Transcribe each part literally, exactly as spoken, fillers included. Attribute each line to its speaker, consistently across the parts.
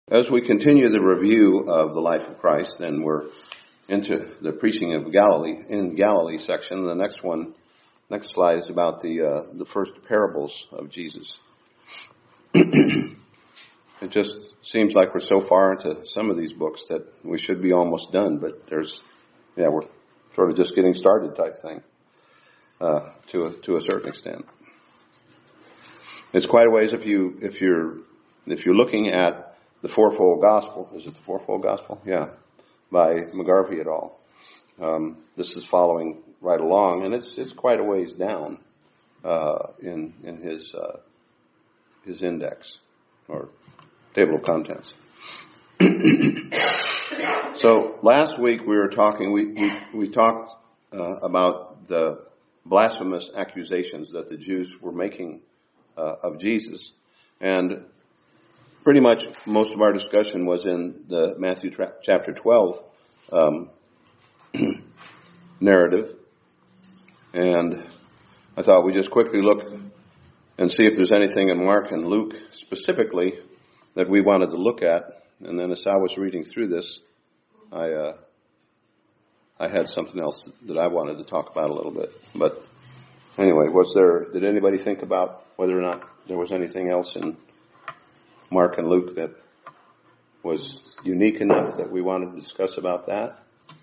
Speaker 1: As we continue the review of the life of Christ, then we're into the preaching of Galilee, in Galilee section. The next one, next slide is about the uh, the first parables of Jesus. It just seems like we're so far into some of these books that we should be almost done, but there's, yeah, we're sort of just getting started type thing, uh, to a, to a certain extent. It's quite a ways if you if you're if you're looking at the Fourfold Gospel. Is it the Fourfold Gospel? Yeah, by McGarvey et al. Um, this is following right along, and it's it's quite a ways down uh, in in his uh, his index or table of contents. So last week we were talking. We we, we talked uh, about the blasphemous accusations that the Jews were making uh, of Jesus, and pretty much most of our discussion was in the Matthew tra- chapter twelve um, narrative. And I thought we'd just quickly look and see if there's anything in Mark and Luke specifically that we wanted to look at. And then as I was reading through this, I uh, I had something else that I wanted to talk about a little bit. But anyway, was there? Did anybody think about whether or not there was anything else in Mark and Luke that was unique enough that we wanted to discuss about that?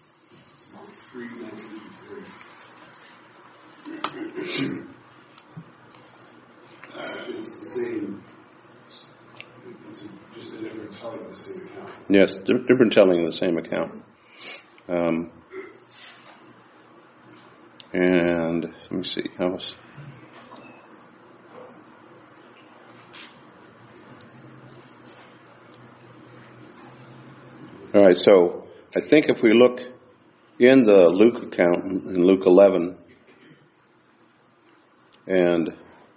Speaker 2: Uh, it's the same, it's a, just a different telling of the same account.
Speaker 1: Yes, different telling of the same account. Um, and let me see, how was... All right, so I think if we look in the Luke account, in Luke eleven, and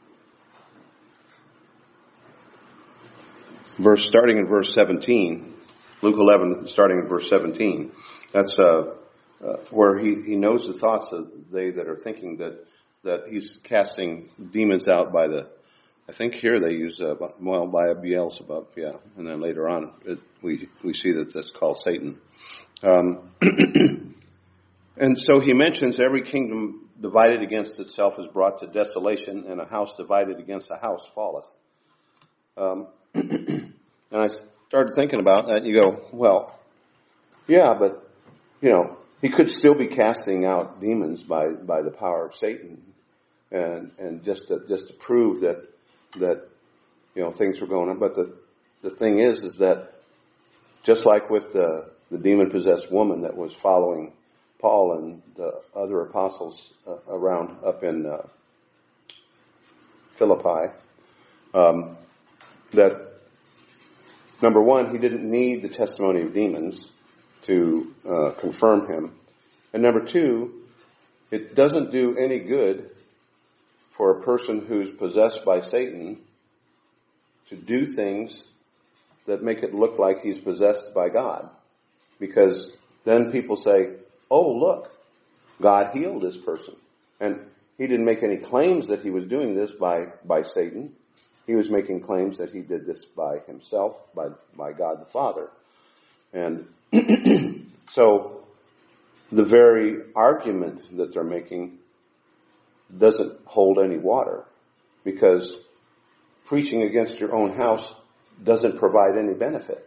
Speaker 1: verse starting in verse seventeen, Luke eleven, starting in verse seventeen, that's uh, uh, where he, he knows the thoughts of they that are thinking that that he's casting demons out by the. I think here they use, uh, well, by a Beelzebub, yeah. And then later on, it, we we see that that's called Satan. Um, and so he mentions every kingdom divided against itself is brought to desolation, and a house divided against a house falleth. Um, and I started thinking about that, and you go, well, yeah, but, you know, he could still be casting out demons by, by the power of Satan, and and just to, just to prove that, that, you know, things were going on. But the, the thing is, is that just like with the, the demon-possessed woman that was following Paul and the other apostles uh, around up in uh, Philippi, um, that, number one, he didn't need the testimony of demons to uh, confirm him. And number two, it doesn't do any good for a person who's possessed by Satan to do things that make it look like he's possessed by God. Because then people say, oh, look, God healed this person. And he didn't make any claims that he was doing this by, by Satan. He was making claims that he did this by himself, by, by God the Father. And so the very argument that they're making doesn't hold any water, because preaching against your own house doesn't provide any benefit.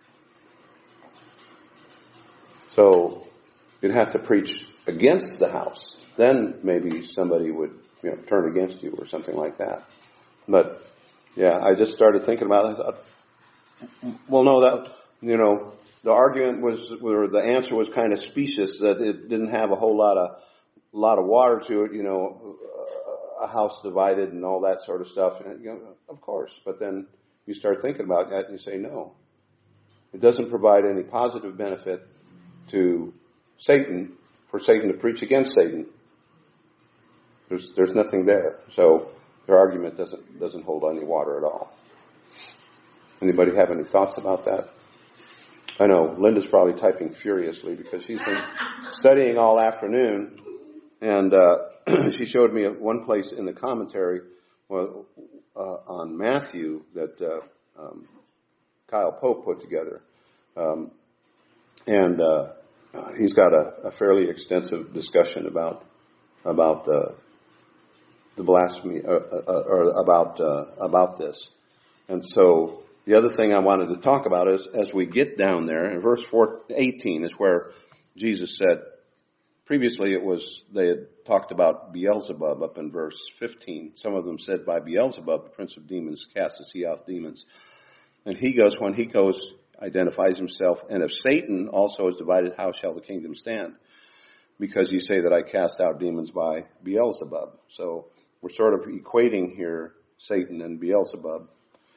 Speaker 1: So you'd have to preach against the house. Then maybe somebody would, you know, turn against you or something like that. But yeah, I just started thinking about it. I thought, well, no, that, you know, the argument was, or the answer was kind of specious, that it didn't have a whole lot of a lot of water to it, you know, a house divided and all that sort of stuff. And, you know, of course, but then you start thinking about that and you say, no, it doesn't provide any positive benefit to Satan for Satan to preach against Satan. There's there's nothing there. So their argument doesn't doesn't hold any water at all. Anybody have any thoughts about that? I know Linda's probably typing furiously because she's been studying all afternoon. And uh, she showed me at one place in the commentary, well, uh, on Matthew, that uh, um, Kyle Pope put together. Um, and uh, he's got a, a fairly extensive discussion about about the the blasphemy, uh, uh, or about uh, about this. And so the other thing I wanted to talk about is as we get down there in verse four, eighteen is where Jesus said. Previously, it was they had talked about Beelzebub up in verse fifteen. Some of them said, "By Beelzebub, the prince of demons, casteth he out demons." And he goes, when he goes, identifies himself, and if Satan also is divided, how shall the kingdom stand? Because you say that I cast out demons by Beelzebub. So we're sort of equating here Satan and Beelzebub.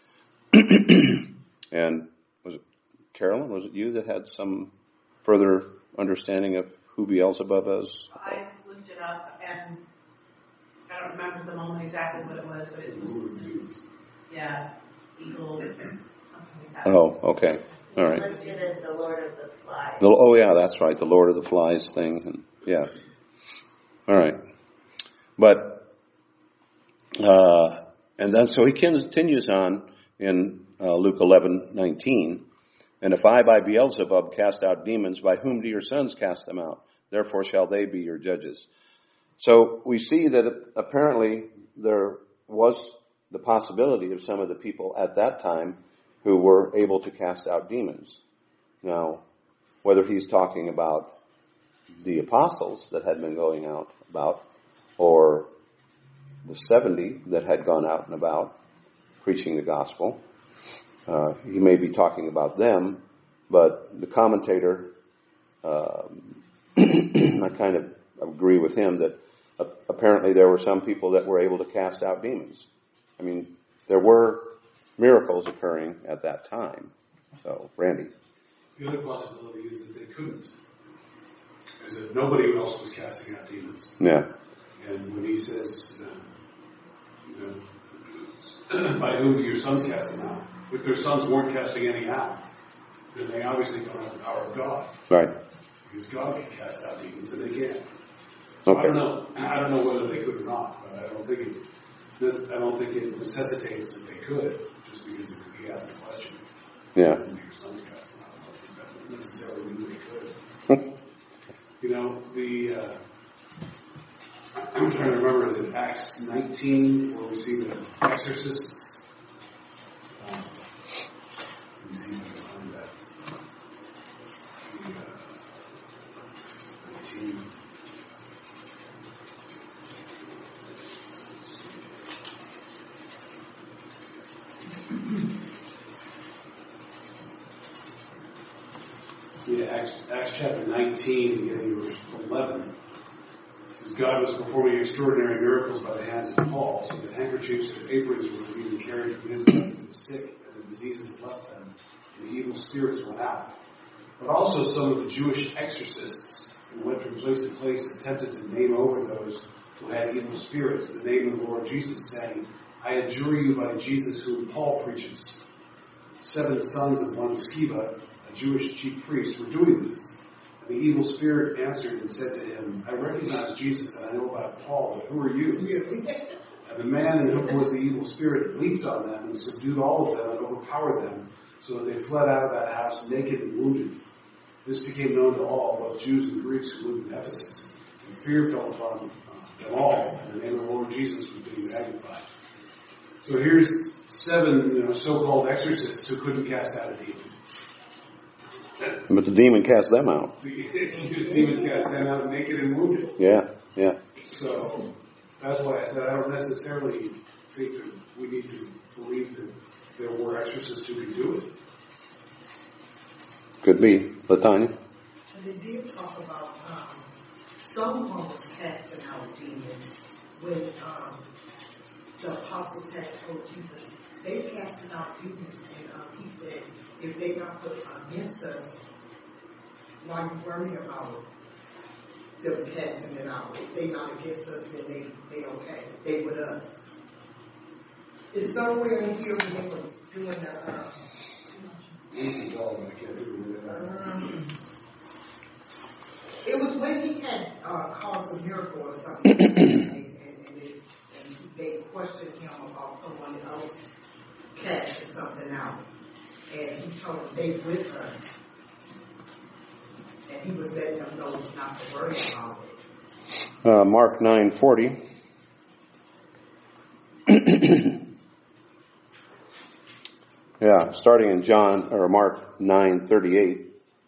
Speaker 1: And was it Carolyn? Was it you that had some further understanding of who Beelzebub is?
Speaker 3: I looked it up, and I don't remember at the moment exactly what it was, but it was, yeah, eagle, something like that.
Speaker 1: Oh, okay. All right.
Speaker 4: Listed as the Lord of the Flies.
Speaker 1: The, oh, yeah, that's right. The Lord of the Flies thing. And, yeah. All right. But, uh, and then so he continues on in uh, Luke eleven nineteen. And if I by Beelzebub cast out demons, by whom do your sons cast them out? Therefore shall they be your judges. So we see that apparently there was the possibility of some of the people at that time who were able to cast out demons. Now, whether he's talking about the apostles that had been going out about, or the seventy that had gone out and about preaching the gospel, uh, he may be talking about them, but the commentator, uh, I kind of agree with him that uh, apparently there were some people that were able to cast out demons. I mean, there were miracles occurring at that time. So, Randy.
Speaker 2: The other possibility is that they couldn't. Is that nobody else was casting out demons.
Speaker 1: Yeah.
Speaker 2: And when he says, uh, you know, by whom do your sons cast them out? If their sons weren't casting any out, then they obviously don't have the power of God.
Speaker 1: Right.
Speaker 2: Because God can cast out demons, and they can't.
Speaker 1: Okay.
Speaker 2: I don't know. I don't know whether they could or not, but I don't think it. I don't think it necessitates that they could, just because he asked the question.
Speaker 1: Yeah.
Speaker 2: Your sons cast them out. I don't think that necessarily means they could. You know, the. Uh, I'm trying to remember. Is it Acts nineteen where we see the exorcists? Um, let me see if I can find that. The, uh, nineteen. Yeah, Acts, Acts chapter nineteen, beginning verse eleven. Says God was performing extraordinary miracles by the hands of Paul, so that handkerchiefs and aprons were being carried from his body to the sick, and the diseases left them, and the evil spirits went out. But also some of the Jewish exorcists who went from place to place attempted to name over those who had evil spirits the name of the Lord Jesus, saying, I adjure you by Jesus whom Paul preaches. Seven sons of one Sceva, a Jewish chief priest, were doing this. And the evil spirit answered and said to him, I recognize Jesus and I know about Paul, but who are you? And the man in whom was the evil spirit leaped on them and subdued all of them and overpowered them, so that they fled out of that house naked and wounded. This became known to all, both Jews and Greeks who lived in Ephesus. And fear fell upon uh, them all, and the name of the Lord Jesus was being magnified. So here's seven, you know, so-called exorcists who couldn't cast out a demon.
Speaker 1: But the demon cast them out.
Speaker 2: The demon cast them out naked and wounded.
Speaker 1: Yeah, yeah.
Speaker 2: So that's why I said I don't necessarily think that we need to believe that there were exorcists who could do it.
Speaker 1: Could be. Latanya?
Speaker 5: They did talk about um, someone was casting out demons when um, the apostles had told Jesus they casted out demons, and um, he said, if they not put against us, why you worrying about them casting it out? If they not against us, then they they okay. They with us. It's somewhere in here when they was doing the. Uh, um, it was when he had uh, caused a miracle or something, and, and, and, it, and they questioned him about someone else casting something out. and he told them they with us. And he was letting them know not to worry about it.
Speaker 1: Uh, Mark nine forty. Yeah, starting in John or Mark nine thirty-eight.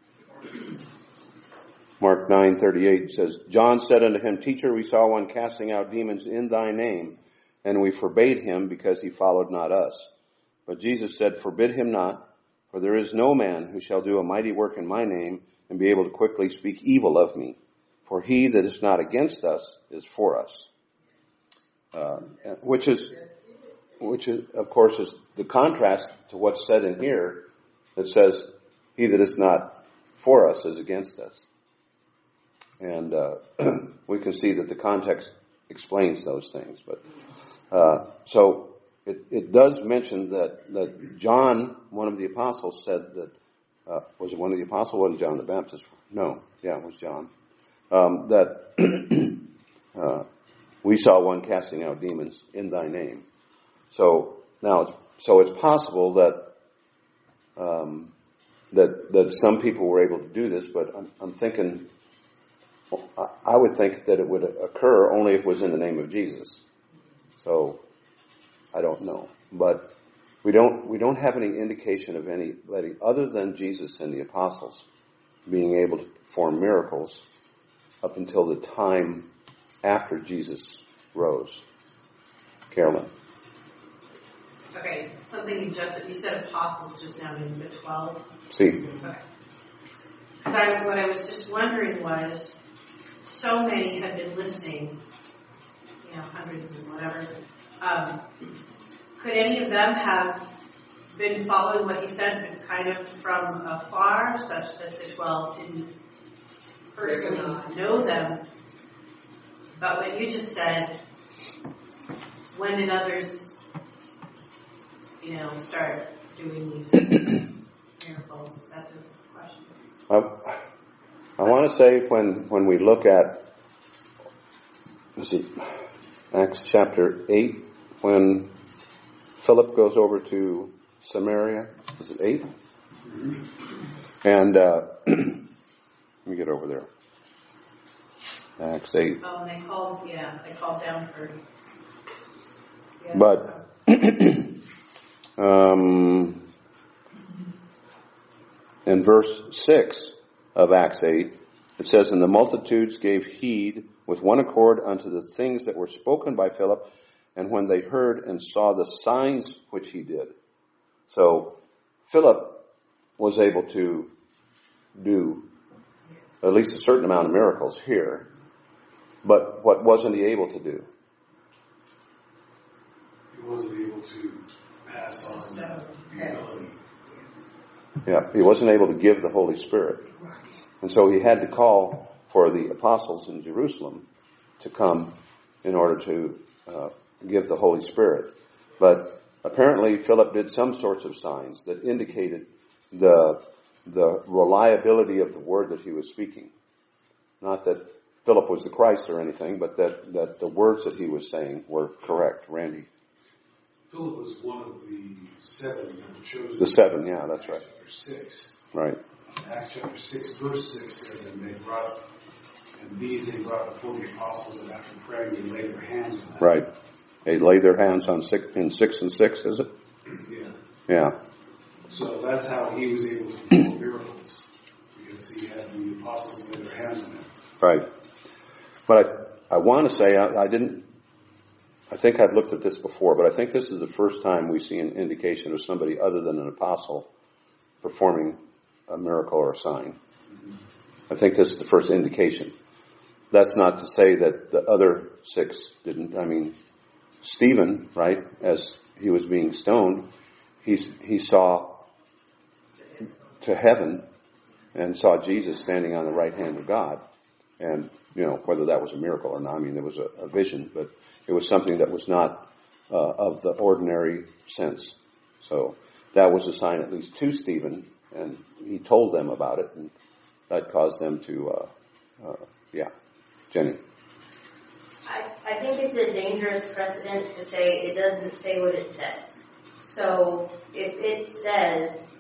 Speaker 1: Mark nine thirty-eight says, John said unto him, Teacher, we saw one casting out demons in thy name, and we forbade him because he followed not us. But Jesus said, Forbid him not, for there is no man who shall do a mighty work in my name and be able to quickly speak evil of me. For he that is not against us is for us. Uh, which is, which is, of course, is the contrast to what's said in here that says, he that is not for us is against us. And uh, we can see that the context explains those things. But uh, so it, it does mention that, that John, one of the apostles, said that, uh, was it one of the apostles? Wasn't John the Baptist? No, yeah, it was John. Um, that uh, we saw one casting out demons in thy name. So now, it's, so it's possible that um, that that some people were able to do this, but I'm, I'm thinking. I would think that it would occur only if it was in the name of Jesus. So, I don't know. But we don't we don't have any indication of anybody other than Jesus and the apostles being able to perform miracles up until the time after Jesus rose. Carolyn.
Speaker 3: Okay, something you just, you said apostles just now, maybe the twelve.
Speaker 1: See.
Speaker 3: Okay. Because I, what I was just wondering was, so many had been listening, you know, hundreds and whatever. Um, could any of them have been following what he said, but kind of from afar, such that the twelve didn't personally know them? But what you just said, when did others, you know, start doing these miracles? That's a question.
Speaker 1: Uh, I want to say when, when we look at, is it Acts chapter eight, when Philip goes over to Samaria, is it eight? Mm-hmm. And uh, let me get over there. Acts eight.
Speaker 3: Oh, and they called, yeah, they called down for... Yeah.
Speaker 1: But, um, in verse six of Acts eight, it says, And the multitudes gave heed with one accord unto the things that were spoken by Philip, and when they heard and saw the signs which he did. So, Philip was able to do at least a certain amount of miracles here. But what wasn't he able to do?
Speaker 2: He wasn't able to pass on that humility.
Speaker 1: Yeah, he wasn't able to give the Holy Spirit. And so he had to call for the apostles in Jerusalem to come in order to uh, give the Holy Spirit. But apparently Philip did some sorts of signs that indicated the the reliability of the word that he was speaking. Not that Philip was the Christ or anything, but that, that the words that he was saying were correct. Randy?
Speaker 2: Philip was one of the seven that were chosen.
Speaker 1: The seven, yeah, that's right.
Speaker 2: Chapter six.
Speaker 1: Right.
Speaker 2: Acts chapter six, verse six says, And they brought, and these they brought before the apostles, and after praying they laid their hands on them.
Speaker 1: Right. They laid their hands on six, in six and six, is it?
Speaker 2: Yeah.
Speaker 1: Yeah.
Speaker 2: So that's how he was able to perform miracles, because he had the apostles lay their hands on him.
Speaker 1: Right. But I, I want to say, I, I didn't, I think I've looked at this before, but I think this is the first time we see an indication of somebody other than an apostle performing a miracle or a sign. Mm-hmm. I think this is the first indication. That's not to say that the other six didn't. I mean, Stephen, right, as he was being stoned, he, he saw to heaven and saw Jesus standing on the right hand of God. And, you know, whether that was a miracle or not, I mean, there was a, a vision, but it was something that was not uh, of the ordinary sense. So that was a sign at least to Stephen, and he told them about it, and that caused them to, uh, uh, yeah. Jenny?
Speaker 4: I, I think it's a dangerous precedent to say it doesn't say what it says. So if it says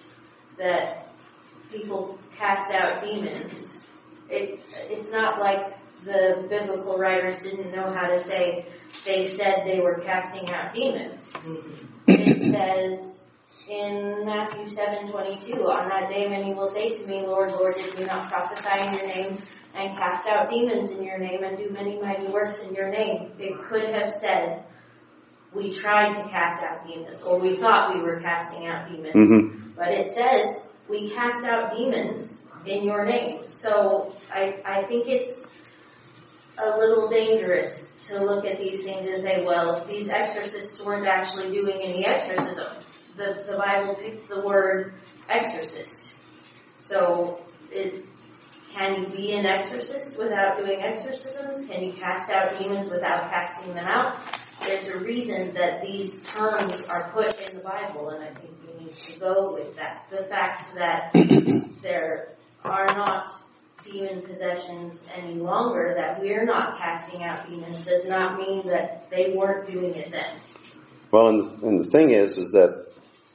Speaker 4: that people cast out demons. It, it's not like the biblical writers didn't know how to say they said they were casting out demons. It says in Matthew seven twenty-two, on that day many will say to me, Lord, Lord, did we not prophesy in your name and cast out demons in your name and do many mighty works in your name? It could have said, we tried to cast out demons, or we thought we were casting out demons. Mm-hmm. But it says, we cast out demons in your name. So I, I think it's a little dangerous to look at these things and say, well, these exorcists weren't actually doing any exorcism. The, the Bible picks the word exorcist. So it, can you be an exorcist without doing exorcisms? Can you cast out demons without casting them out? There's a reason that these terms are put in the Bible, and I think we need to go with that. The fact that there are not demon possessions any longer, that we're not casting out demons, does not mean that they weren't doing it then.
Speaker 1: Well, and the, and the thing is, is that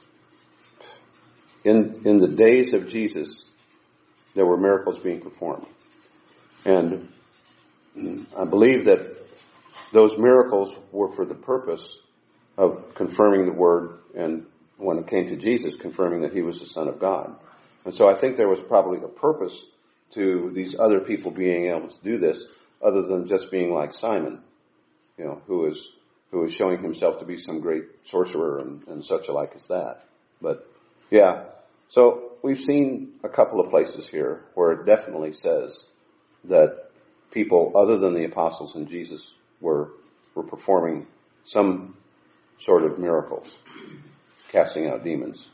Speaker 1: in in the days of Jesus, there were miracles being performed. And I believe that those miracles were for the purpose of confirming the word, and when it came to Jesus, confirming that he was the Son of God. And so I think there was probably a purpose to these other people being able to do this, other than just being like Simon, you know, who is who is showing himself to be some great sorcerer and, and such alike as that. But yeah, so we've seen a couple of places here where it definitely says that people other than the apostles and Jesus were were performing some sort of miracles, casting out demons.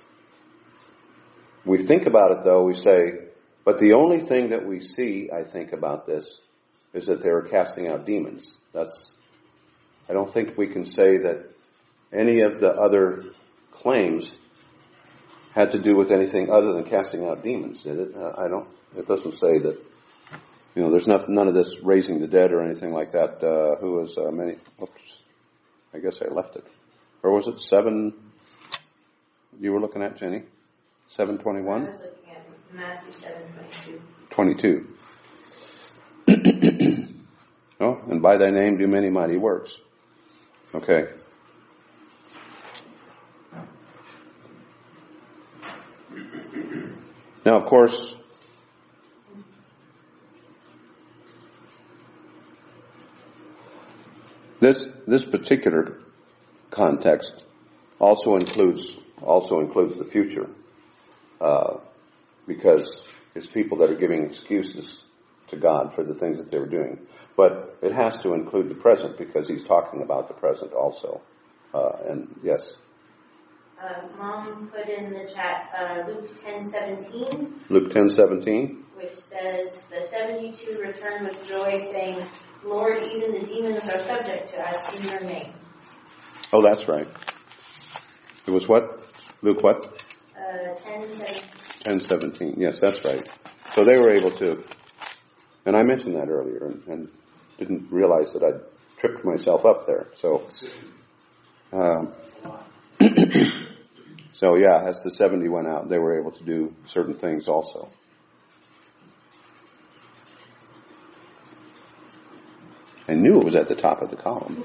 Speaker 1: We think about it though, we say, but the only thing that we see, I think, about this is that they were casting out demons. That's, I don't think we can say that any of the other claims had to do with anything other than casting out demons, did it? Uh, I don't, it doesn't say that, you know, there's nothing, none of this raising the dead or anything like that. Uh, who was uh, many, oops, I guess I left it. Or was it seven, you were looking at, Jenny? seven twenty-one?
Speaker 4: I was looking at Matthew seven twenty-two.
Speaker 1: twenty-two. Oh, and by thy name do many mighty works. Okay. Now, of course, this this particular context also includes also includes the future, uh, because it's people that are giving excuses to God for the things that they were doing. But it has to include the present because he's talking about the present also. Uh, and yes.
Speaker 4: Uh, Mom put in the chat uh, Luke ten seventeen.
Speaker 1: Luke ten seventeen.
Speaker 4: Which says, the seventy-two returned with joy, saying, Lord, even the demons are subject to us in your name.
Speaker 1: Oh, that's right. It was what? Luke what?
Speaker 4: Uh, ten seventeen.
Speaker 1: ten seventeen. Yes, that's right. So they were able to, and I mentioned that earlier and, and didn't realize that I'd tripped myself up there. So, um, so yeah, as the seventy went out, they were able to do certain things also. I knew it was at the top of the column.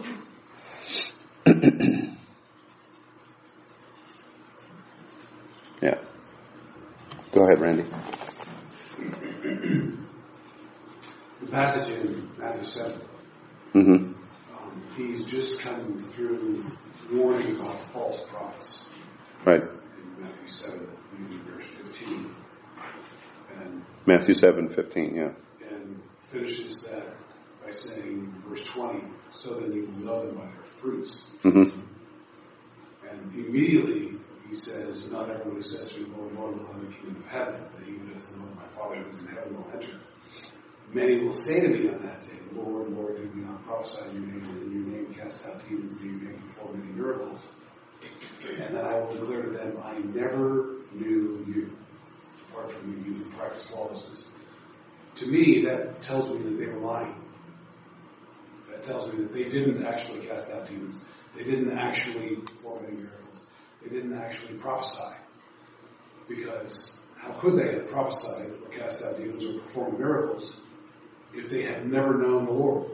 Speaker 1: Yeah. Go ahead, Randy.
Speaker 2: The passage in Matthew seven,
Speaker 1: Mm-hmm.
Speaker 2: um, he's just coming through warning about false prophets.
Speaker 1: Right.
Speaker 2: In Matthew seven, verse fifteen. And,
Speaker 1: Matthew seven fifteen, yeah.
Speaker 2: and finishes that by saying, verse twenty, so then you will know them by their fruits.
Speaker 1: Mm-hmm.
Speaker 2: And immediately he says, not everyone who says to me, Lord, Lord, will have the kingdom of heaven, but he who does the will of my Father who is in heaven will enter. Many will say to me on that day, Lord, Lord, did we not prophesy in your name, and in your name cast out demons, and in your name perform many miracles? And then I will declare to them, I never knew you. Apart from you, you who practice lawlessness. To me, that tells me that they were lying. That tells me that they didn't actually cast out demons. They didn't actually perform any miracles. They didn't actually prophesy. Because how could they have prophesied or cast out demons or performed miracles if they had never known the Lord?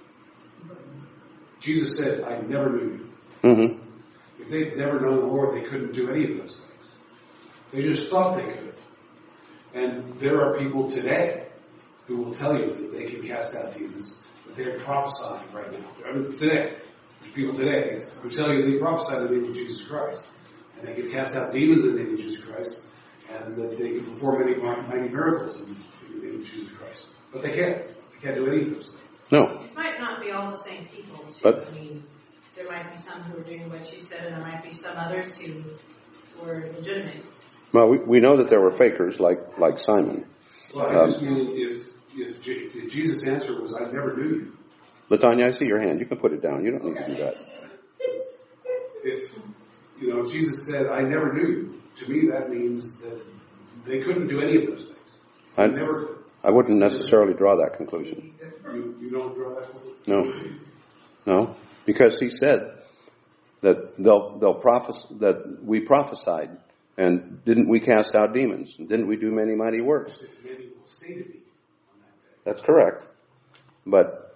Speaker 2: Jesus said, I never knew you.
Speaker 1: Mm-hmm.
Speaker 2: If they'd never known the Lord, they couldn't do any of those things. They just thought they could. And there are people today who will tell you that they can cast out demons, but they're prophesying right now. I mean, today. There's people today who tell you they prophesy in the name of Jesus Christ. And they can cast out demons in the name of Jesus Christ. And that they can perform many mighty miracles in the name of Jesus Christ. But they can't. They can't do any of those things.
Speaker 1: No.
Speaker 3: It might not be all the same people, too.
Speaker 1: But-
Speaker 3: I mean, there might be some who are doing what she said, and there might be some others who were legitimate.
Speaker 1: Well, we, we know that there were fakers like, like Simon.
Speaker 2: Well, I just mean if, if, J- if Jesus' answer was, I never knew you.
Speaker 1: Latanya, I see your hand. You can put it down. You don't need to do that.
Speaker 2: If, you know, Jesus said, I never knew you, to me that means that they couldn't do any of those things. They
Speaker 1: I,
Speaker 2: never could.
Speaker 1: I wouldn't necessarily draw that conclusion.
Speaker 2: You, you don't draw that conclusion?
Speaker 1: No. No. Because he said that they'll, they'll prophes- that we prophesied, and didn't we cast out demons? And didn't we do many mighty works?
Speaker 2: Many will say to me on that day.
Speaker 1: That's correct. But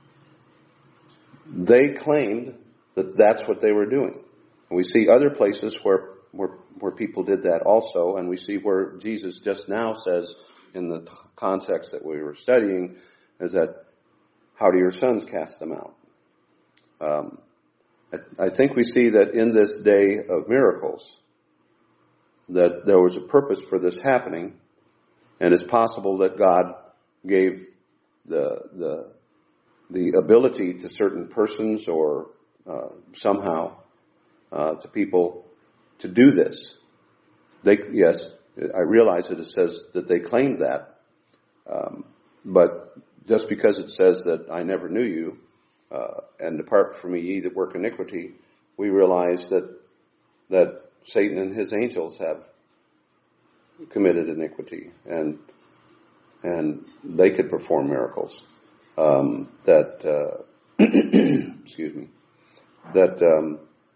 Speaker 1: they claimed that that's what they were doing. And we see other places where, where, where people did that also, and we see where Jesus just now says, in the context that we were studying, is that, how do your sons cast them out? Um, I, I think we see that in this day of miracles, that there was a purpose for this happening, and it's possible that God gave the the the ability to certain persons or uh, somehow uh, to people to do this. They yes, I realize that it says that they claimed that, um, but just because it says that I never knew you, uh, and depart from me, ye that work iniquity, we realize that that Satan and his angels have committed iniquity, and and they could perform miracles. Um, that uh, excuse me, that um,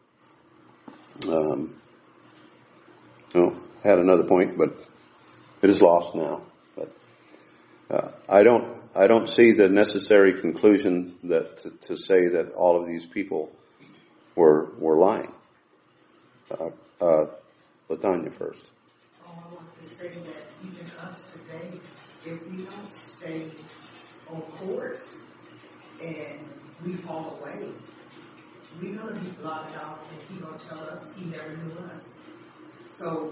Speaker 1: um, oh, I had another point, but it is lost now. But uh, I don't I don't see the necessary conclusion that to, to say that all of these people were were lying. Uh, uh, Latanya first.
Speaker 5: Oh, I want to say that even us today, if we don't stay on course and we fall away, we're going to be blotted out, and He's going to tell us He never knew us. So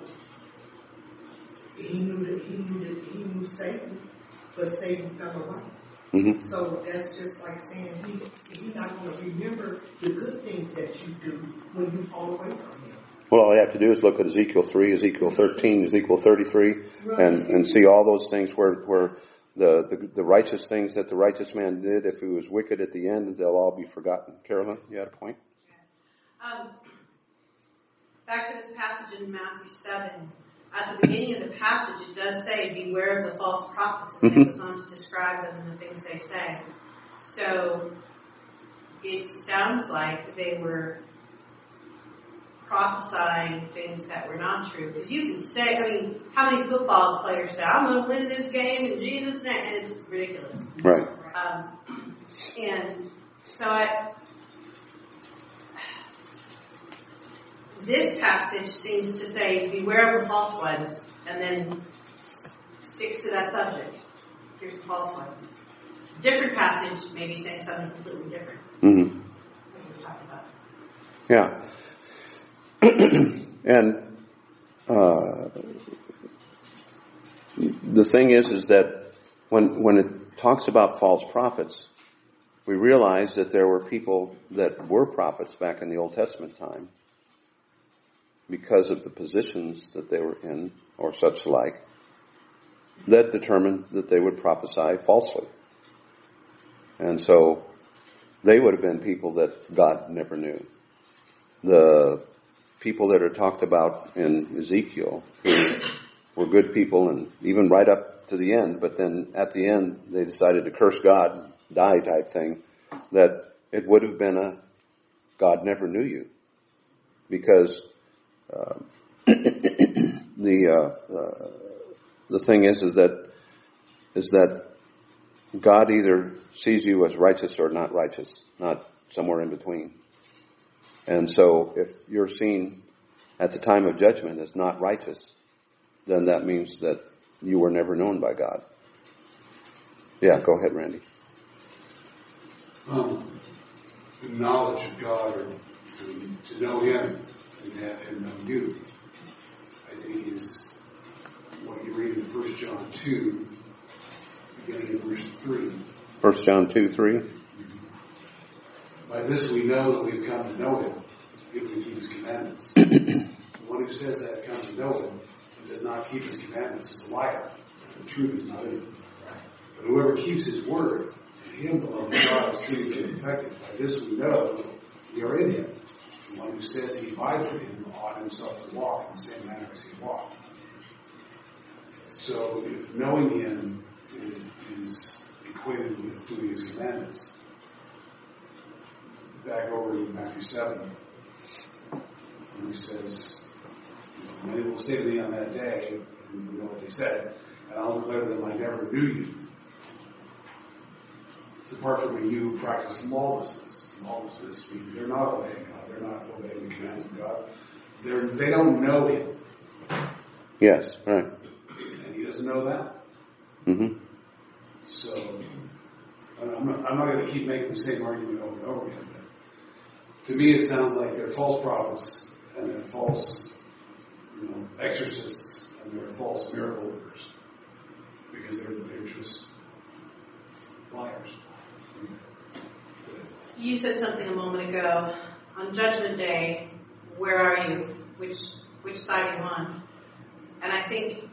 Speaker 5: He knew that He knew that He knew Satan, but Satan fell away.
Speaker 1: Mm-hmm.
Speaker 5: So that's just like saying He He's not going to remember the good things that you do when you fall away from Him.
Speaker 1: Well, all you have to do is look at Ezekiel three, Ezekiel thirteen, Ezekiel thirty-three, and, and see all those things where, where the, the, the righteous things that the righteous man did, if he was wicked at the end, they'll all be forgotten. Carolyn, you had a point?
Speaker 3: Um, back to this passage in Matthew seven. At the beginning of the passage, it does say, beware of the false prophets, and it goes on to describe them and the things they say. So, it sounds like they were prophesying things that were not true. Because you can say, I mean, how many football players say, I'm going to win this game in Jesus' name, and it's ridiculous.
Speaker 1: Right.
Speaker 3: Um, and so I, this passage seems to say, beware of the false ones, and then sticks to that subject. Here's the false ones. Different passage, maybe saying something completely different.
Speaker 1: Mm-hmm.
Speaker 3: What we're talking about.
Speaker 1: Yeah. And uh, the thing is, is that when when it talks about false prophets, we realize that there were people that were prophets back in the Old Testament time because of the positions that they were in, or such like, that determined that they would prophesy falsely. And so they would have been people that God never knew. The people that are talked about in Ezekiel, who were good people, and even right up to the end, but then at the end they decided to curse God, die type thing, that it would have been a God never knew you. Because uh, the uh, uh, the thing is is that is that God either sees you as righteous or not righteous, not somewhere in between. And so if you're seen at the time of judgment as not righteous, then that means that you were never known by God. Yeah, go ahead, Randy.
Speaker 2: Um, the knowledge of God, or to, to know Him and have Him know you, I think is what you read in First John two, beginning in verse three.
Speaker 1: First John two, three.
Speaker 2: By this we know that we've come to know Him, if we keep His commandments. The one who says that comes to know Him and does not keep His commandments is a liar. The truth is not in him. But whoever keeps His word, in Him the love of God is truly been perfected. By this we know that we are in Him. The one who says he abides in Him ought himself to walk in the same manner as He walked. So knowing Him is equated with doing His commandments. Back over to Matthew seven, when He says, many will say to me on that day, and we know what they said, and I'll declare to them, I never knew you. Depart from me, you who practice lawlessness. Lawlessness means they're not obeying God. They're not obeying the commands of God. They're, they don't know Him.
Speaker 1: Yes, right.
Speaker 2: And He doesn't know that.
Speaker 1: Mm-hmm.
Speaker 2: So, I'm not, I'm not going to keep making the same argument over and over again. But to me, it sounds like they're false prophets, and they're false, you know, exorcists, and they're false miracle workers. Because they're, they're just liars.
Speaker 3: You said something a moment ago. On Judgment Day, where are you? Which which side are you on? And I think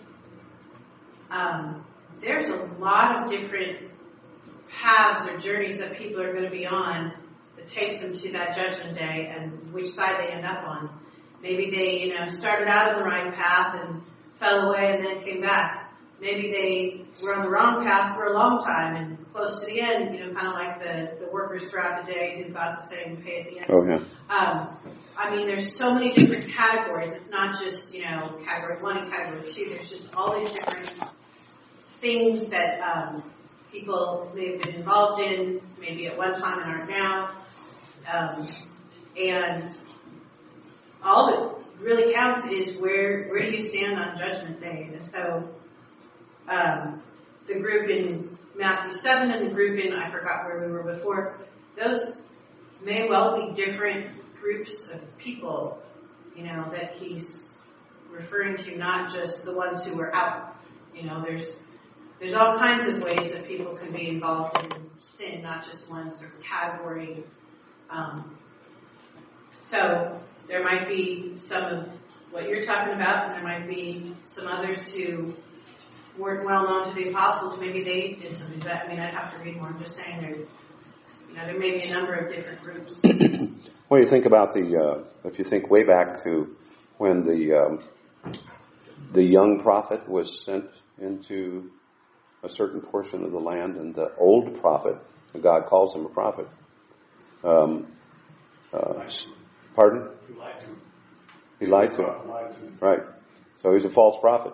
Speaker 3: um, there's a lot of different paths or journeys that people are going to be on that takes them to that Judgment Day, and which side they end up on. Maybe they, you know, started out on the right path and fell away and then came back. Maybe they were on the wrong path for a long time and close to the end, you know, kind of like the, the workers throughout the day who got the same pay at the end.
Speaker 1: Oh, yeah.
Speaker 3: Um, I mean, there's so many different categories. It's not just, you know, category one and category two. There's just all these different things that um, people may have been involved in, maybe at one time and aren't now. Um, and all that really counts is where where do you stand on Judgment Day? And so um, the group in Matthew seven and the group in, I forgot where we were before, those may well be different groups of people, you know, that he's referring to, not just the ones who are out. You know, there's there's all kinds of ways that people can be involved in sin, not just one sort of category. Um, so there might be some of what you're talking about, and there might be some others who weren't well known to the apostles. Maybe they did something. But I mean, I'd have to read more. I'm just saying there, you know, there may be a number of different groups.
Speaker 1: Well, you think about the, uh, if you think way back to when the um, the young prophet was sent into a certain portion of the land, and the old prophet, God calls him a prophet. Um, uh, pardon?
Speaker 2: He lied to him.
Speaker 1: He lied to him.
Speaker 2: Lied to him.
Speaker 1: Right. So he's a false prophet.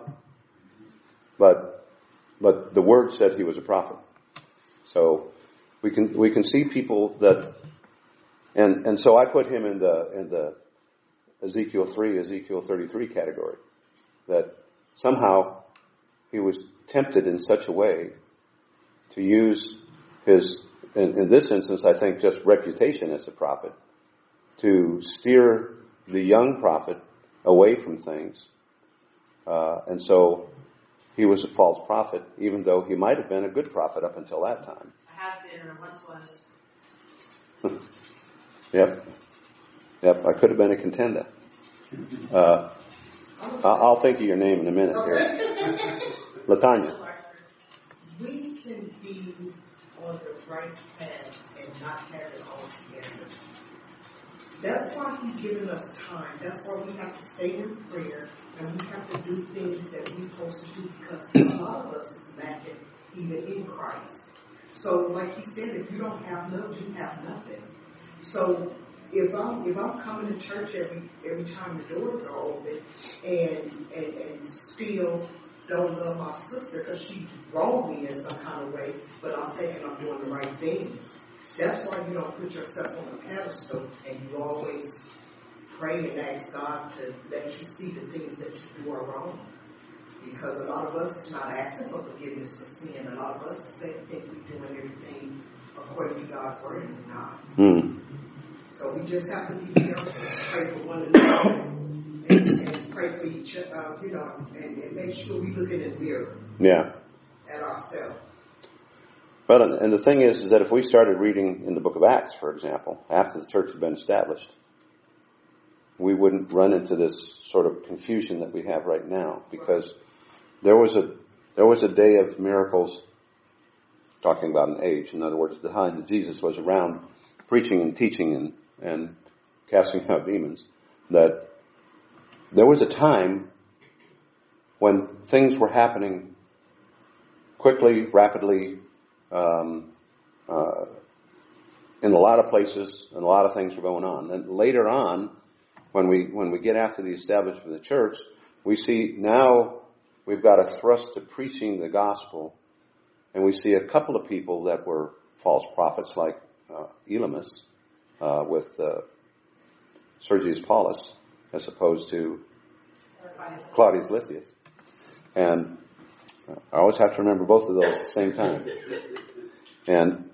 Speaker 1: But but the word said he was a prophet. So we can we can see people that, and and so I put him in the in the Ezekiel three, Ezekiel thirty-three category, that somehow he was tempted in such a way to use his, in, in this instance, I think just reputation as a prophet, to steer the young prophet away from things. Uh, and so he was a false prophet, even though he might have been a good prophet up until that time.
Speaker 3: I have been, or once was.
Speaker 1: Yep. Yep, I could have been a contender. Uh, I'll think of your name in a minute here. Latanya.
Speaker 5: We can be on the right path and not have it all together. That's why He's given us time. That's why we have to stay in prayer, and we have to do things that we're supposed to do, because a lot of us is lacking even in Christ. So like He said, if you don't have love, you have nothing. So if I'm if I'm coming to church every every time the doors are open, and and, and still don't love my sister because she wronged me in some kind of way, but I'm thinking I'm doing the right thing. That's why you don't put yourself on a pedestal, and you always pray and ask God to let you see the things that you do are wrong. Because a lot of us is not asking for forgiveness for sin. A lot of us think we're doing everything according to God's word, and we're not.
Speaker 1: Mm.
Speaker 5: So we just have to be careful, pray for one another, and, and pray for each other, uh, you know, and, and make sure we look in the mirror
Speaker 1: Yeah.
Speaker 5: at ourselves.
Speaker 1: Well, and and the thing is, is that if we started reading in the book of Acts, for example, after the church had been established, we wouldn't run into this sort of confusion that we have right now, because there was a there was a day of miracles, talking about an age. In other words, the time that Jesus was around preaching and teaching and, and casting out demons, that there was a time when things were happening quickly, rapidly, um, uh, in a lot of places, and a lot of things were going on. And later on, when we when we get after the establishment of the church, we see now we've got a thrust to preaching the gospel, and we see a couple of people that were false prophets, like uh, Elymas uh, with uh, Sergius Paulus, as opposed to Claudius Lysias. And I always have to remember both of those at the same time. And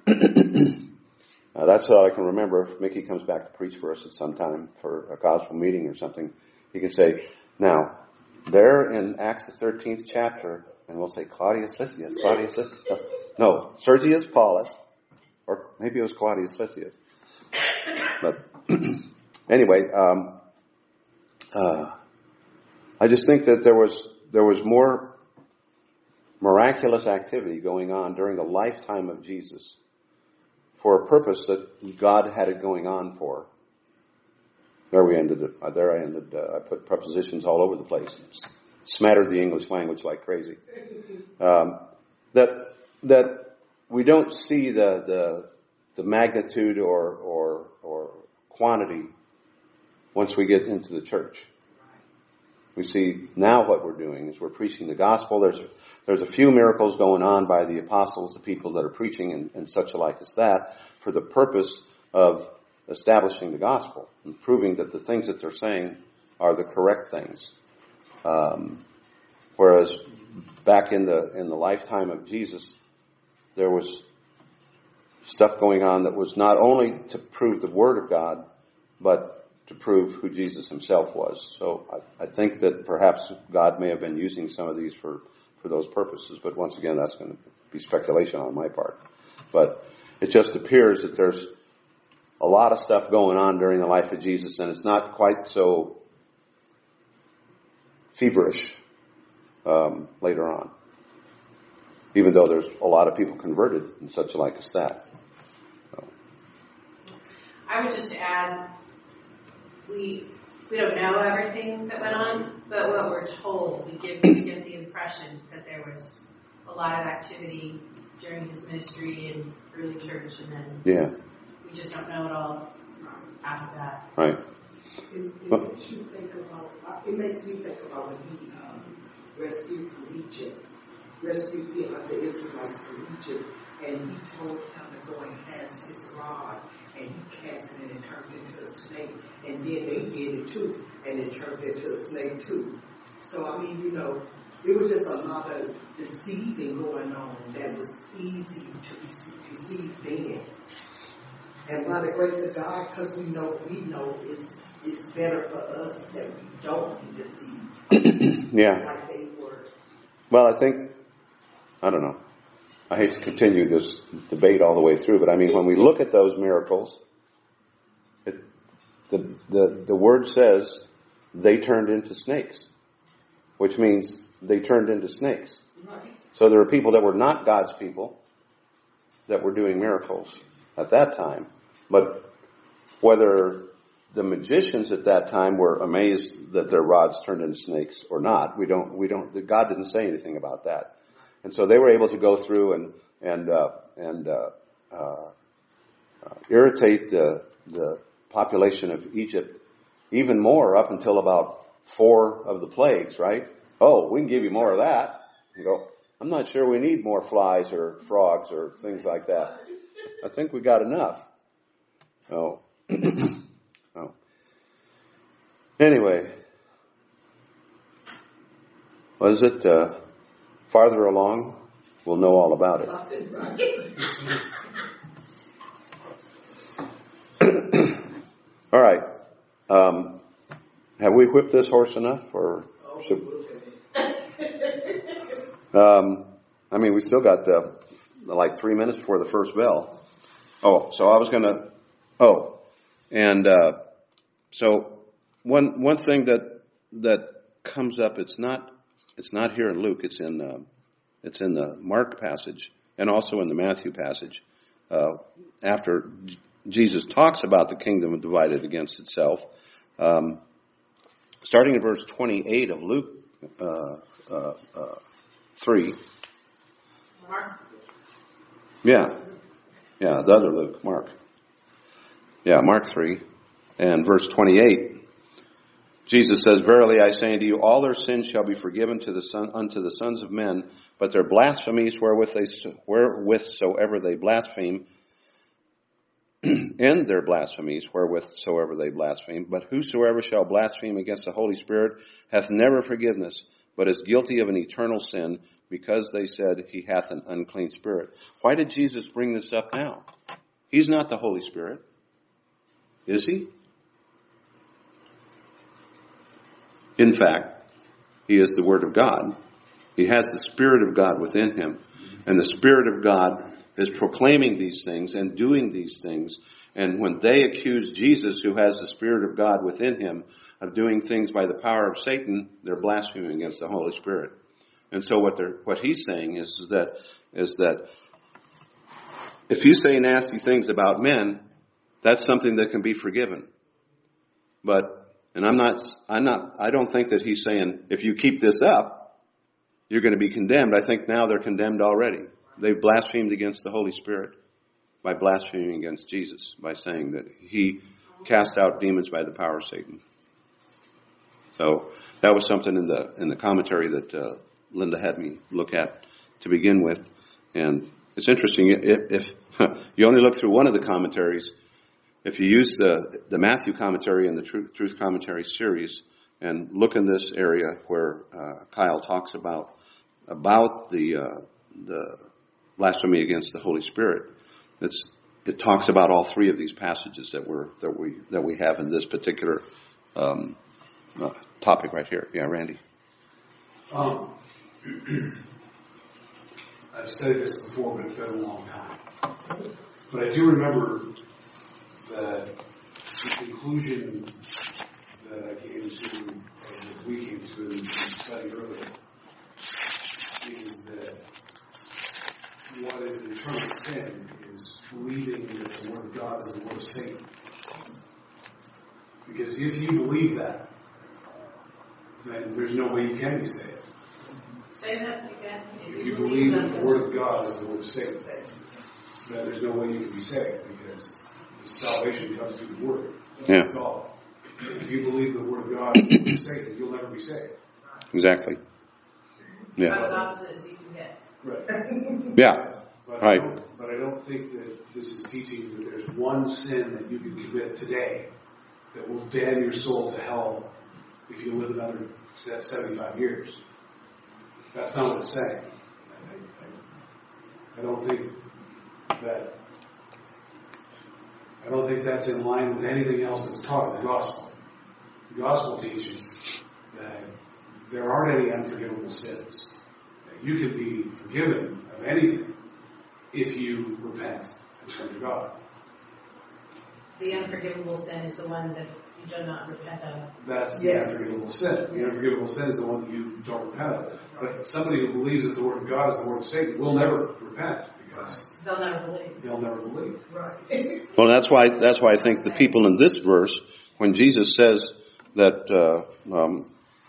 Speaker 1: uh, that's all I can remember. If Mickey comes back to preach for us at some time for a gospel meeting or something, he can say, now, there in Acts the thirteenth chapter, and we'll say Claudius Lysias, Claudius Lysias. No, Sergius Paulus, or maybe it was Claudius Lysias. But anyway, um, uh, I just think that there was there was more miraculous activity going on during the lifetime of Jesus for a purpose that God had it going on for. There we ended it. There I ended. Uh, I put prepositions all over the place. Smattered the English language like crazy. Um, that that we don't see the the, the magnitude or, or or quantity once we get into the church. We see now what we're doing is we're preaching the gospel. There's there's a few miracles going on by the apostles, the people that are preaching, and, and such alike as that, for the purpose of establishing the gospel and proving that the things that they're saying are the correct things. Um, whereas back in the in the lifetime of Jesus, there was stuff going on that was not only to prove the word of God, but to prove who Jesus himself was. So I, I think that perhaps God may have been using some of these for, for those purposes. But once again, that's going to be speculation on my part. But it just appears that there's a lot of stuff going on during the life of Jesus, and it's not quite so feverish um, later on, even though there's a lot of people converted and such like as that. So.
Speaker 3: I would just add, we we don't know everything that went on, but what we're told, we get we get the impression that there was a lot of activity during his ministry and early church, and then
Speaker 1: yeah.
Speaker 3: we just don't know it all after that.
Speaker 1: Right.
Speaker 5: It, it makes you think about. It makes me think about when he um, rescued from Egypt, rescued the, uh, the Israelites from Egypt, and he told him to go and cast his rod, and he cast it and it turned into a snake, and then they did it too, and it turned into a snake too. So I mean, you know, it was just a lot of deceiving going on that was easy to receive then. And by the grace of God, because we know we know it's it's better for us that we don't be deceived.
Speaker 1: Yeah.
Speaker 5: Like they were.
Speaker 1: Well, I think, I don't know. I hate to continue this debate all the way through, but I mean, when we look at those miracles, it, the, the, the word says they turned into snakes, which means they turned into snakes.
Speaker 5: Right.
Speaker 1: So there are people that were not God's people that were doing miracles at that time. But whether the magicians at that time were amazed that their rods turned into snakes or not, we don't, we don't, God didn't say anything about that. And so they were able to go through and, and, uh, and, uh, uh, uh, irritate the, the population of Egypt even more up until about four of the plagues, right? Oh, we can give you more of that. You go, I'm not sure we need more flies or frogs or things like that. I think we got enough. Oh. oh. Anyway, was it uh, farther along? We'll know all about it. All right. Um, have we whipped this horse enough, or should? Um, I mean, we still got uh, like three minutes before the first bell. Oh, so I was going to. Oh, and uh, so one one thing that that comes up. It's not it's not here in Luke. It's in uh, it's in the Mark passage and also in the Matthew passage. Uh, after J- Jesus talks about the kingdom divided against itself, um, starting in verse twenty-eight of Luke uh, uh, uh, three.
Speaker 3: Mark.
Speaker 1: Yeah, yeah, the other Luke, Mark. Yeah, Mark three, and verse twenty-eight. Jesus says, "Verily I say unto you, all their sins shall be forgiven to the son, unto the sons of men, but their blasphemies wherewith they wherewith soever they blaspheme, and their blasphemies wherewith soever they blaspheme. But whosoever shall blaspheme against the Holy Spirit hath never forgiveness, but is guilty of an eternal sin, because they said he hath an unclean spirit." Why did Jesus bring this up now? He's not the Holy Spirit. Is he? In fact, he is the Word of God. He has the Spirit of God within him. And the Spirit of God is proclaiming these things and doing these things. And when they accuse Jesus, who has the Spirit of God within him, of doing things by the power of Satan, they're blaspheming against the Holy Spirit. And so what they're, what he's saying is that, is that if you say nasty things about men, that's something that can be forgiven. But, and I'm not, I'm not, I don't think that he's saying, if you keep this up, you're going to be condemned. I think now they're condemned already. They've blasphemed against the Holy Spirit by blaspheming against Jesus, by saying that he cast out demons by the power of Satan. So that was something in the in the commentary that uh, Linda had me look at to begin with. And it's interesting, if, if you only look through one of the commentaries, if you use the, the Matthew commentary and the Truth, Truth Commentary series and look in this area where uh, Kyle talks about about the uh, the blasphemy against the Holy Spirit, it's, it talks about all three of these passages that we're that we that we have in this particular um, uh, topic right here. Yeah, Randy.
Speaker 2: Um, I've studied this before, but it's been a long time. But I do remember that the conclusion that I came to, or that we came to in the study earlier, is that what is an eternal sin is believing that the Word of God is the Word of Satan. Because if you believe that, then there's no way you can be saved.
Speaker 3: Say that again.
Speaker 2: If you believe that the Word of God is the Word of Satan, then there's no way you can be saved, because the salvation comes through the Word.
Speaker 1: Yeah.
Speaker 2: That's all. If you believe the Word of God is the Word of Satan, you'll never be saved.
Speaker 1: Exactly. Yeah.
Speaker 3: About as opposite as you can get.
Speaker 2: Right.
Speaker 1: Yeah.
Speaker 2: But
Speaker 1: Right.
Speaker 2: I don't, but I don't think that this is teaching that there's one sin that you can commit today that will damn your soul to hell if you live another seventy-five years. That's not what it's saying. I, I, I don't think that I don't think that's in line with anything else that's taught in the gospel. The gospel teaches that there aren't any unforgivable sins. That you can be forgiven of anything if you repent and turn to God.
Speaker 3: The unforgivable sin is the one that you do not repent of.
Speaker 2: That's the
Speaker 5: Yes.
Speaker 2: unforgivable sin. The unforgivable sin is the one that you don't repent of. But somebody who believes that the Word of God is the Word of Satan will never repent, because
Speaker 3: They'll never believe.
Speaker 2: they'll never believe.
Speaker 5: Right.
Speaker 1: Well, that's why that's why I think the people in this verse, when Jesus says that uh, um,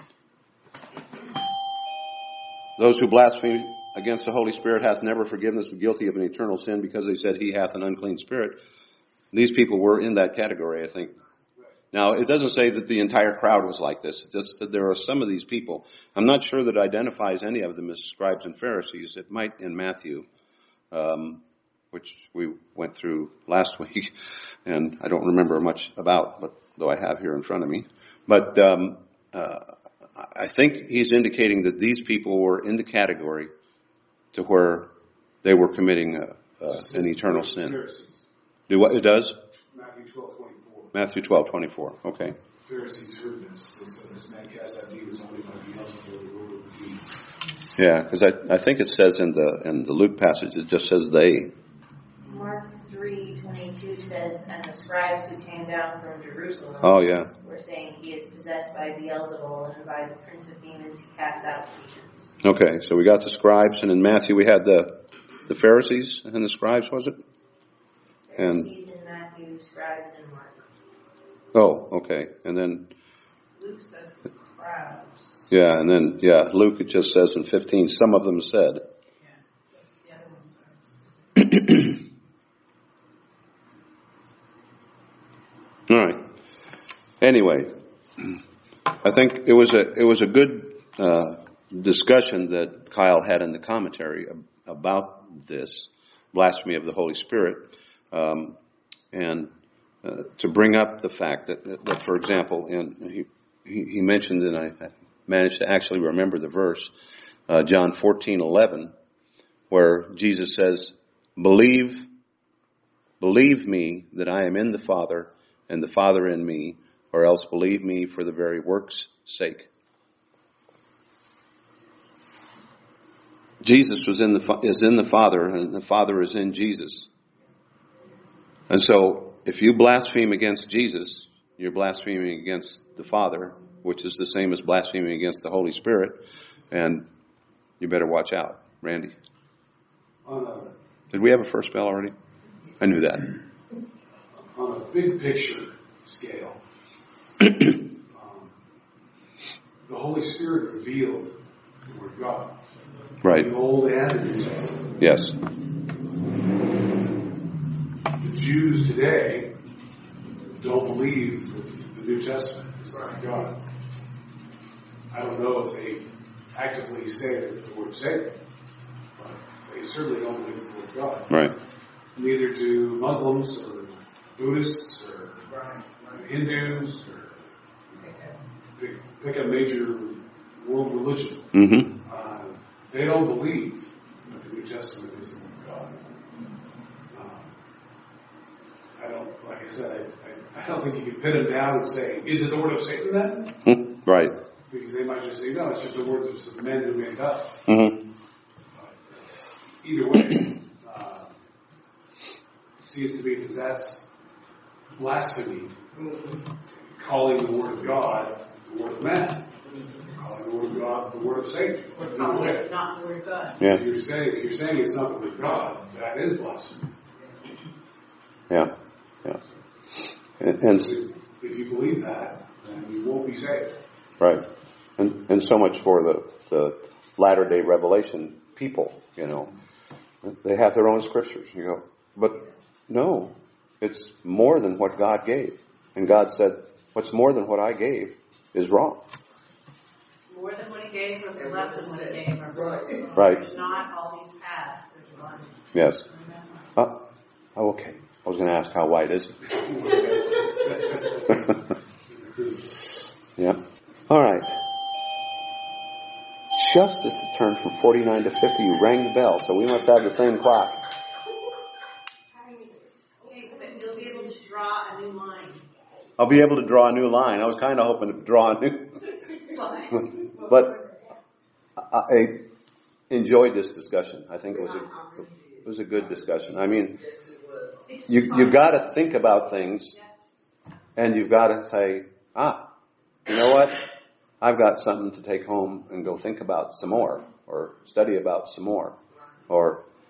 Speaker 1: those who blaspheme against the Holy Spirit hath never forgiveness, but guilty of an eternal sin, because they said he hath an unclean spirit. these people were in that category, I think. Now, it doesn't say that the entire crowd was like this. It's just that there are some of these people. I'm not sure that it identifies any of them as scribes and Pharisees. It might in Matthew, um, which we went through last week, and I don't remember much about, but though I have here in front of me. But um, uh, I think he's indicating that these people were in the category to where they were committing uh, uh, an eternal sin. Do what it does?
Speaker 2: Matthew twelve twenty four.
Speaker 1: Matthew twelve twenty four. Okay.
Speaker 2: The Pharisees heard this. They said, "This man cast out demons only by Beelzebul, the ruler of the demons."
Speaker 1: Yeah, because I I think it says in the in the Luke passage, it just says they.
Speaker 4: Mark three twenty two says, and the scribes who came down from Jerusalem.
Speaker 1: Oh yeah.
Speaker 4: Were saying he is possessed by Beelzebul, and by the prince of demons he casts out demons.
Speaker 1: Okay, so we got the scribes, and in Matthew we had the the Pharisees and the scribes, was it? And
Speaker 4: Pharisees in Matthew, scribes in Mark.
Speaker 1: Oh, okay. And then,
Speaker 3: Luke says the crowds.
Speaker 1: yeah, and then, yeah, Luke, it just says in fifteen, some of them said.
Speaker 3: Yeah, the other one says.
Speaker 1: All right. Anyway, I think it was a, it was a good, uh, discussion that Kyle had in the commentary about this blasphemy of the Holy Spirit. Um, and, Uh, to bring up the fact that, that, that for example, in, he, he, he mentioned, and I managed to actually remember the verse, uh, John fourteen eleven, where Jesus says, believe, believe me that I am in the Father and the Father in me, or else believe me for the very work's sake. Jesus was in the, is in the Father, and the Father is in Jesus. And so, if you blaspheme against Jesus, you're blaspheming against the Father, which is the same as blaspheming against the Holy Spirit, and you better watch out. Randy?
Speaker 2: On a,
Speaker 1: Did we have a first bell already? I knew that.
Speaker 2: on a big picture scale, um, the Holy Spirit revealed the Word of God.
Speaker 1: Right.
Speaker 2: The Old and the New Testament.
Speaker 1: Yes.
Speaker 2: The Jews today don't believe that the New Testament is not God. I don't know if they actively say that the word Satan, but they certainly don't believe it's the word God.
Speaker 1: Right.
Speaker 2: Neither do Muslims or Buddhists or Hindus or pick, pick a major world religion.
Speaker 1: Mm-hmm.
Speaker 2: Uh, they don't believe that the New Testament is the word of God. I don't, like I said, I, I, I don't think you can pin them down and say, is it the word of Satan then?
Speaker 1: Right.
Speaker 2: Because they might just say, no, it's just the words of some men who made it up.
Speaker 1: Mm-hmm.
Speaker 2: But either way, uh, it seems to me that that's blasphemy, calling the word of God the word of man, calling the word of God the word of Satan.
Speaker 3: We're
Speaker 2: Either
Speaker 3: calling
Speaker 2: way.
Speaker 3: it not the word of God.
Speaker 1: Yeah.
Speaker 2: If you're saying, if you're saying it's not the word of God, that is blasphemy.
Speaker 1: Yeah. Yeah. And, and
Speaker 2: If you believe that, then you won't be saved.
Speaker 1: right. And and so much for the the latter day revelation people, you know. They have their own scriptures. You go, but no, it's more than what God gave. And God said, what's more than what I gave is wrong.
Speaker 3: More than what he gave, or less than what he gave. Or
Speaker 5: Right.
Speaker 1: Right.
Speaker 3: There's not all these paths. There's one.
Speaker 1: Yes. Uh, oh, okay. I was going to ask how wide is it? Yeah. All right. Just as it turned from forty-nine to fifty, you rang the bell, so we must have the same clock.
Speaker 3: Okay, but you'll be able to draw a new line.
Speaker 1: I'll be able to draw a new line. I was kind of hoping to draw a new...
Speaker 3: Line.
Speaker 1: But I I enjoyed this discussion. I think it was a it was a good discussion. I mean, you you got to think about things, and you've got to say, ah, you know what? I've got something to take home and go think about some more, or study about some more, or